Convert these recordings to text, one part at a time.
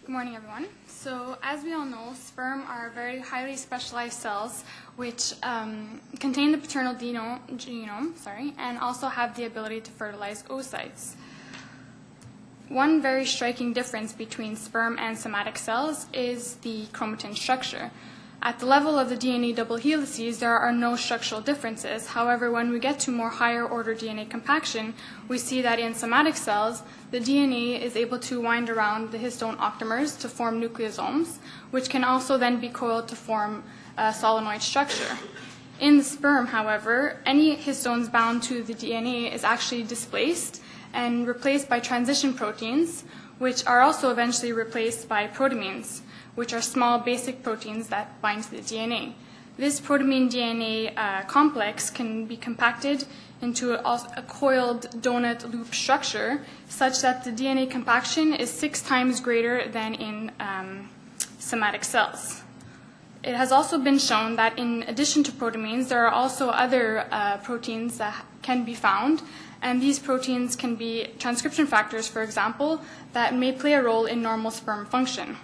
Good morning, everyone. So, as we all know, sperm are very highly specialized cells which contain the paternal genome, and also have the ability to fertilize oocytes. One very striking difference between sperm and somatic cells is the chromatin structure. At the level of the DNA double helices, there are no structural differences. However, when we get to more higher order DNA compaction, we see that in somatic cells, the DNA is able to wind around the histone octamers to form nucleosomes, which can also then be coiled to form a solenoid structure. In the sperm, however, any histones bound to the DNA is actually displaced and replaced by transition proteins, which are also eventually replaced by protamines, which are small basic proteins that bind to the DNA. This protamine-DNA complex can be compacted into a coiled donut loop structure such that the DNA compaction is 6 times greater than in somatic cells. It has also been shown that in addition to protamines, there are also other proteins that can be found, and these proteins can be transcription factors, for example, that may play a role in normal sperm function.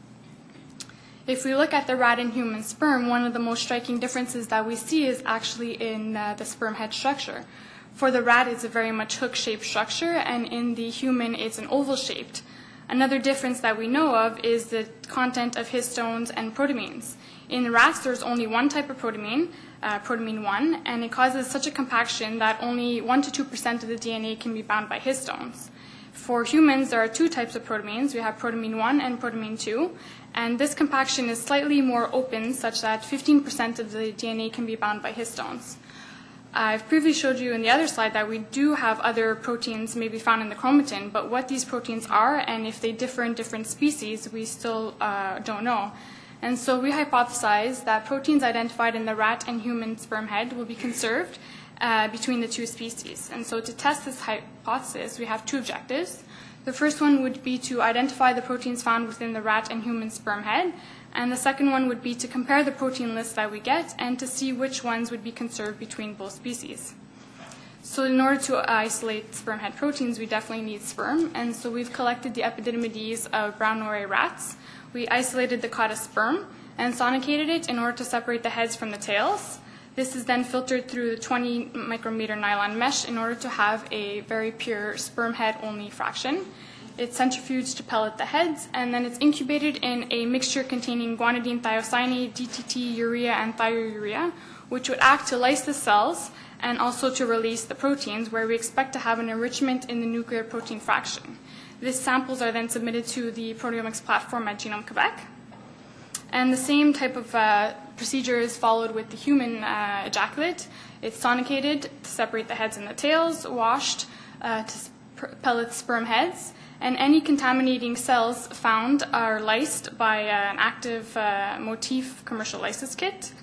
If we look at the rat and human sperm, one of the most striking differences that we see is actually in the sperm head structure. For the rat, it's a very much hook-shaped structure, and in the human, it's an oval-shaped. Another difference that we know of is the content of histones and protamines. In the rats, there's only one type of protamine, protamine 1, and it causes such a compaction that only 1 to 2% of the DNA can be bound by histones. For humans, there are 2 types of protamines. We have protamine 1 and protamine 2, and this compaction is slightly more open, such that 15% of the DNA can be bound by histones. I've previously showed you in the other slide that we do have other proteins maybe found in the chromatin, but what these proteins are and if they differ in different species, we still don't know. And so we hypothesize that proteins identified in the rat and human sperm head will be conserved between the 2 species. And so to test this hypothesis, we have 2 objectives. The first one would be to identify the proteins found within the rat and human sperm head, and the second one would be to compare the protein list that we get and to see which ones would be conserved between both species. So in order to isolate sperm head proteins, we definitely need sperm, and so we've collected the epididymides of brown Norway rats. We isolated the cauda sperm and sonicated it in order to separate the heads from the tails. This is then filtered through the 20 micrometer nylon mesh in order to have a very pure sperm head only fraction. It's centrifuged to pellet the heads, and then it's incubated in a mixture containing guanidine thiocyanate, DTT, urea, and thiourea, which would act to lyse the cells and also to release the proteins, where we expect to have an enrichment in the nuclear protein fraction. These samples are then submitted to the proteomics platform at Genome Quebec. And the same type of procedure is followed with the human ejaculate. It's sonicated to separate the heads and the tails, washed to pellet sperm heads, and any contaminating cells found are lysed by an active Motif commercial lysis kit.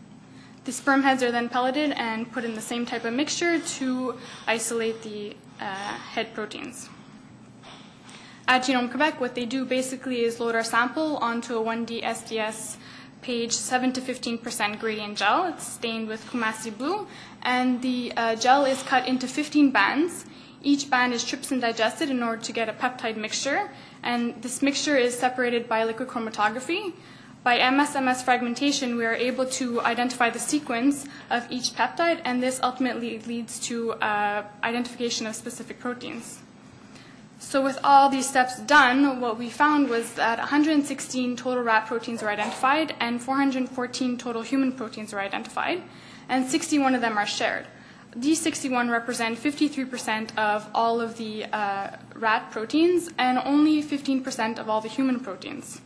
The sperm heads are then pelleted and put in the same type of mixture to isolate the head proteins. At Genome Quebec, what they do basically is load our sample onto a 1D SDS page 7 to 15% gradient gel. It's stained with Kumasi blue, and the gel is cut into 15 bands. Each band is trypsin digested in order to get a peptide mixture, and this mixture is separated by liquid chromatography. By MS-MS fragmentation, we are able to identify the sequence of each peptide, and this ultimately leads to identification of specific proteins. So with all these steps done, what we found was that 116 total rat proteins were identified and 414 total human proteins were identified, and 61 of them are shared. These 61 represent 53% of all of the rat proteins and only 15% of all the human proteins.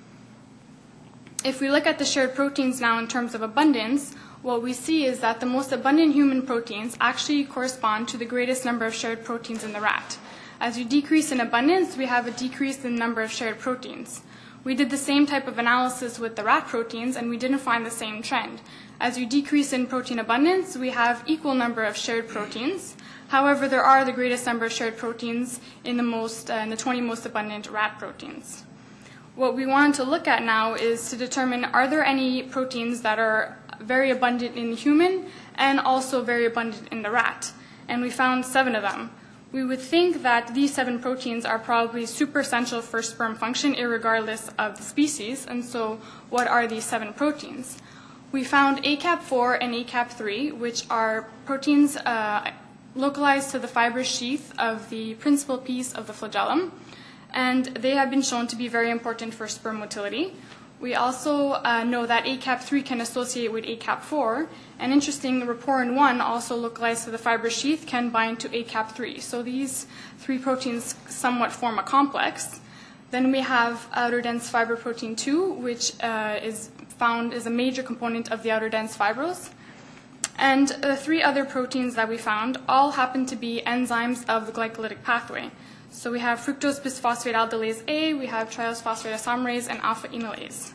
If we look at the shared proteins now in terms of abundance, what we see is that the most abundant human proteins actually correspond to the greatest number of shared proteins in the rat. As you decrease in abundance, we have a decrease in the number of shared proteins. We did the same type of analysis with the rat proteins, and we didn't find the same trend. As you decrease in protein abundance, we have equal number of shared proteins. However, there are the greatest number of shared proteins in the 20 most abundant rat proteins. What we wanted to look at now is to determine, are there any proteins that are very abundant in the human and also very abundant in the rat? And we found 7 of them. we would think that these 7 proteins are probably super essential for sperm function irregardless of the species. And so what are these 7 proteins? We found ACAP4 and ACAP3, which are proteins localized to the fibrous sheath of the principal piece of the flagellum, and they have been shown to be very important for sperm motility. We also know that ACAP3 can associate with ACAP4, and interesting, Rapporin-1, also localized to the fibrous sheath, can bind to ACAP3. So these 3 proteins somewhat form a complex. Then we have outer dense fiber protein 2, which is found as a major component of the outer dense fibrils. And the 3 other proteins that we found all happen to be enzymes of the glycolytic pathway. So we have fructose bisphosphate aldolase A, we have triose phosphate isomerase, and alpha enolase.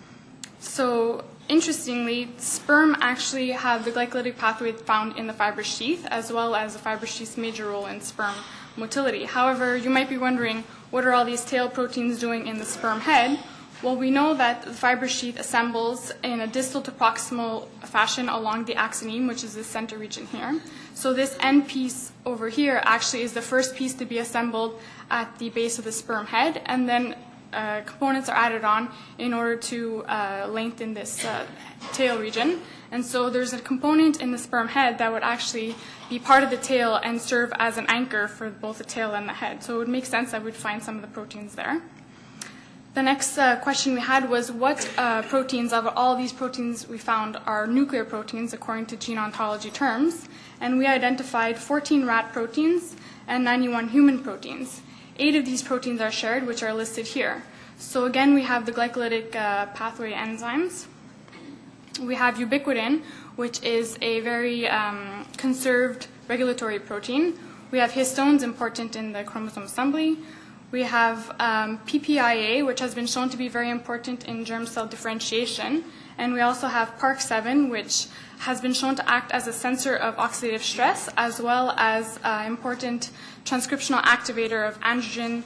So interestingly, sperm actually have the glycolytic pathway found in the fibrous sheath, as well as the fibrous sheath's major role in sperm motility. However, you might be wondering, what are all these tail proteins doing in the sperm head? Well, we know that the fibrous sheath assembles in a distal to proximal fashion along the axoneme, which is the center region here. So this end piece over here actually is the first piece to be assembled at the base of the sperm head, and then components are added on in order to lengthen this tail region. And so there's a component in the sperm head that would actually be part of the tail and serve as an anchor for both the tail and the head. So it would make sense that we'd find some of the proteins there. The next question we had was what proteins, of all these proteins we found, are nuclear proteins according to gene ontology terms. And we identified 14 rat proteins and 91 human proteins. 8 of these proteins are shared, which are listed here. So again, we have the glycolytic pathway enzymes. We have ubiquitin, which is a very conserved regulatory protein. We have histones, important in the chromosome assembly. We have PPIA, which has been shown to be very important in germ cell differentiation. And we also have PARC7, which has been shown to act as a sensor of oxidative stress, as well as important transcriptional activator of androgen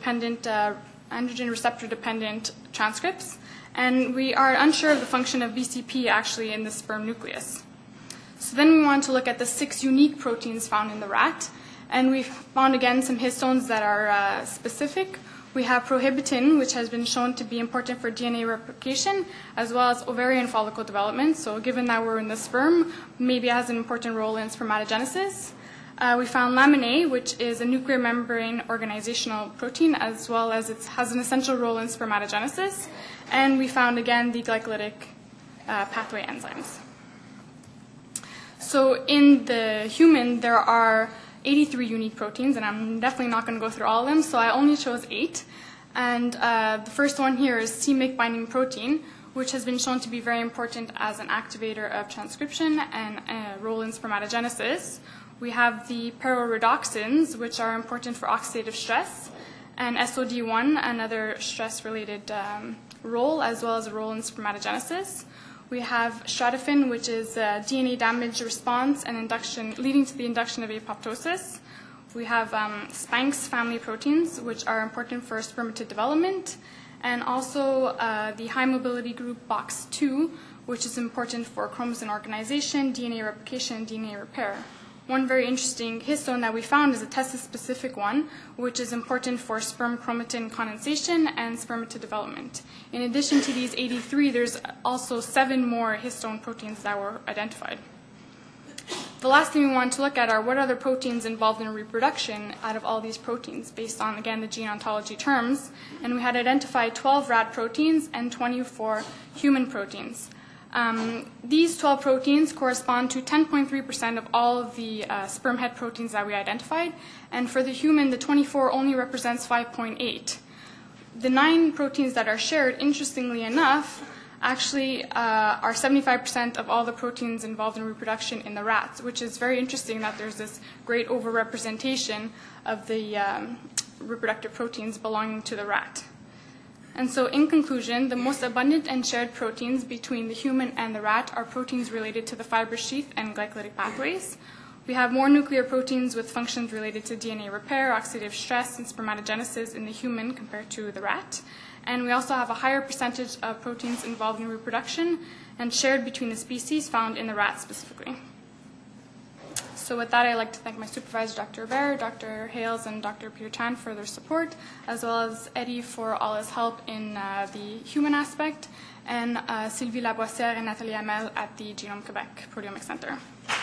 receptor-dependent transcripts. And we are unsure of the function of BCP actually in the sperm nucleus. So then we want to look at the 6 unique proteins found in the rat. And we found, again, some histones that are specific. We have prohibitin, which has been shown to be important for DNA replication, as well as ovarian follicle development. So given that we're in the sperm, maybe it has an important role in spermatogenesis. We found lamin A, which is a nuclear membrane organizational protein, as well as it has an essential role in spermatogenesis. And we found, again, the glycolytic pathway enzymes. So in the human, there are 83 unique proteins, and I'm definitely not going to go through all of them, so I only chose 8. And the first one here is c-Myc binding protein, which has been shown to be very important as an activator of transcription and a role in spermatogenesis. We have the peroredoxins, which are important for oxidative stress, and SOD1, another stress-related role, as well as a role in spermatogenesis. We have stratophin, which is a DNA damage response and induction, leading to the induction of apoptosis. We have Spanx family proteins, which are important for spermatid development, and also the high mobility group BOX2, which is important for chromosome organization, DNA replication, and DNA repair. One very interesting histone that we found is a testis-specific one, which is important for sperm chromatin condensation and spermatid development. In addition to these 83, there's also 7 more histone proteins that were identified. The last thing we want to look at are what other proteins involved in reproduction out of all these proteins, based on, again, the gene ontology terms. And we had identified 12 rat proteins and 24 human proteins. These 12 proteins correspond to 10.3% of all of the sperm head proteins that we identified, and for the human, the 24 only represents 5.8. The 9 proteins that are shared, interestingly enough, actually are 75% of all the proteins involved in reproduction in the rats, which is very interesting that there's this great overrepresentation of the reproductive proteins belonging to the rat. And so in conclusion, the most abundant and shared proteins between the human and the rat are proteins related to the fibrous sheath and glycolytic pathways. We have more nuclear proteins with functions related to DNA repair, oxidative stress, and spermatogenesis in the human compared to the rat. And we also have a higher percentage of proteins involved in reproduction and shared between the species found in the rat specifically. So So with that, I'd like to thank my supervisor, Dr. Bear, Dr. Hales, and Dr. Peter Chan for their support, as well as Eddie for all his help in the human aspect, and Sylvie Laboissière and Nathalie Hamel at the Genome Quebec Proteomics Center.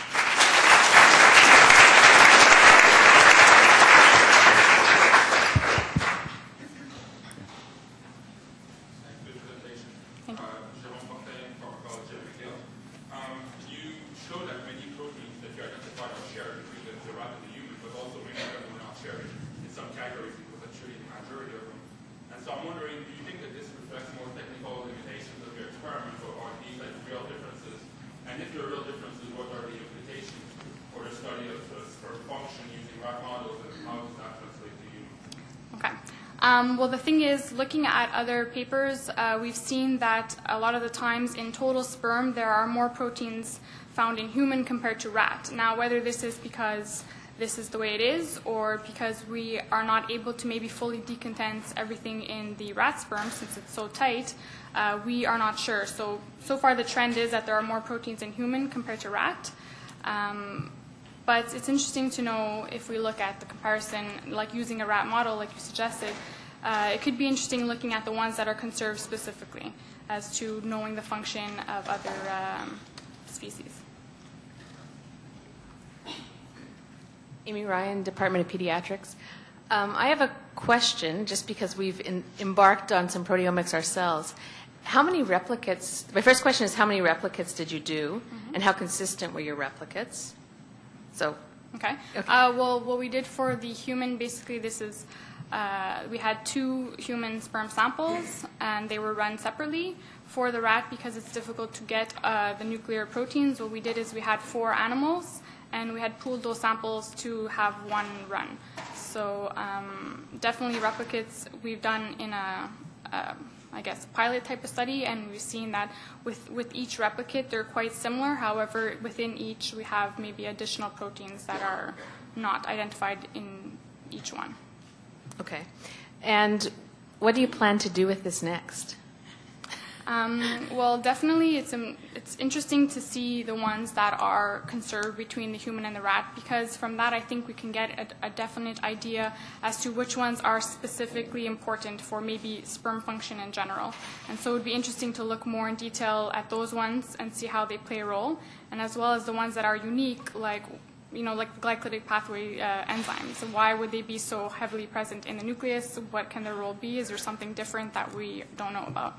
Well, the thing is, looking at other papers, we've seen that a lot of the times in total sperm, there are more proteins found in human compared to rat. Now, whether this is because this is the way it is, or because we are not able to maybe fully decondense everything in the rat sperm since it's so tight, we are not sure. So far the trend is that there are more proteins in human compared to rat. But it's interesting to know if we look at the comparison, like using a rat model like you suggested, it could be interesting looking at the ones that are conserved specifically as to knowing the function of other species. Amy Ryan, Department of Pediatrics. I have a question, just because we've embarked on some proteomics ourselves. How many replicates, my first question is, how many replicates did you do, and how consistent were your replicates? So, okay. Well, what we did for the human, basically this is, we had 2 human sperm samples, and they were run separately. For the rat, because it's difficult to get the nuclear proteins, what we did is we had 4 animals, and we had pooled those samples to have one run. So definitely replicates we've done in a I guess, pilot type of study, and we've seen that with each replicate, they're quite similar. However, within each, we have maybe additional proteins that are not identified in each one. Okay. And what do you plan to do with this next? Well, definitely it's interesting to see the ones that are conserved between the human and the rat, because from that I think we can get a definite idea as to which ones are specifically important for maybe sperm function in general. And so it would be interesting to look more in detail at those ones and see how they play a role, and as well as the ones that are unique, like like the glycolytic pathway enzymes. Why would they be so heavily present in the nucleus? What can their role be? Is there something different that we don't know about?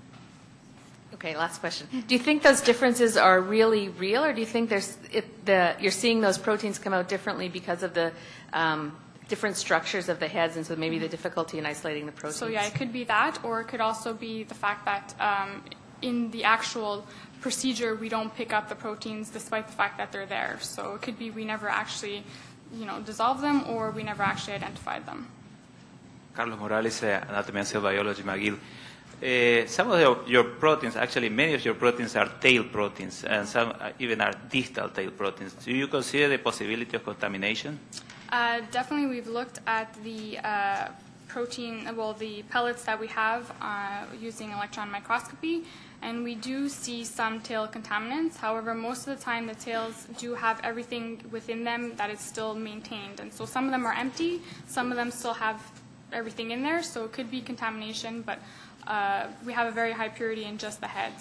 Okay, last question. Do you think those differences are really real, or do you think you're seeing those proteins come out differently because of the different structures of the heads, and so maybe the difficulty in isolating the proteins? So yeah, it could be that, or it could also be the fact that in the actual procedure we don't pick up the proteins despite the fact that they're there. So it could be we never actually dissolve them, or we never actually identified them. Carlos Morales, Anatomy and Cell Biology, McGill. Some of your proteins, actually many of your proteins are tail proteins, and some even are distal tail proteins. Do you consider the possibility of contamination? Definitely, we've looked at the the pellets that we have using electron microscopy, and we do see some tail contaminants. However, most of the time the tails do have everything within them that is still maintained, and so some of them are empty, some of them still have everything in there, so it could be contamination, but we have a very high purity in just the head,